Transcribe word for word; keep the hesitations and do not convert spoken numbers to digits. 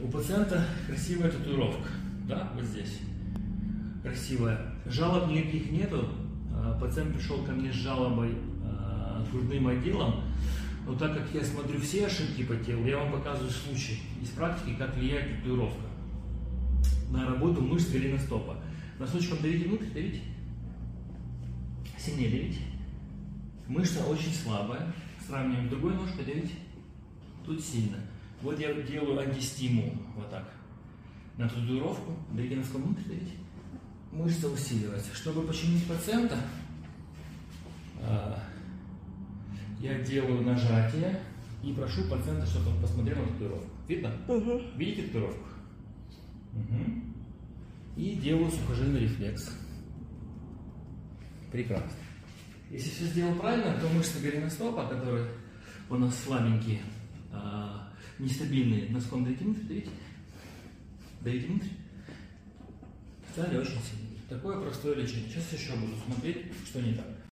У пациента красивая татуировка, да, вот здесь, красивая. Жалоб никаких нету. Пациент пришел ко мне с жалобой э, грудным отделом, но так как я смотрю все ошибки по телу, я вам показываю случай из практики, как влияет татуировка на работу мышц голеностопа. Носочком давите внутрь, давите, сильнее давите. Мышца очень слабая, сравниваем с другой ножкой, давите, тут сильно. Вот я делаю антистимул, вот так, на татуировку, давите носком внутрь, давите. Мышца усиливается. Чтобы починить пациента, я делаю нажатие и прошу пациента, чтобы он посмотрел на татуировку. Видно? Угу. Видите татуировку? Угу. И делаю сухожильный рефлекс. Прекрасно. Если все сделал правильно, то мышцы голеностопа, которые у нас слабенькие, нестабильные, носком давите внутрь, давите. Давите внутрь. Стали очень сильные. Такое простое лечение. Сейчас еще буду смотреть, что не так.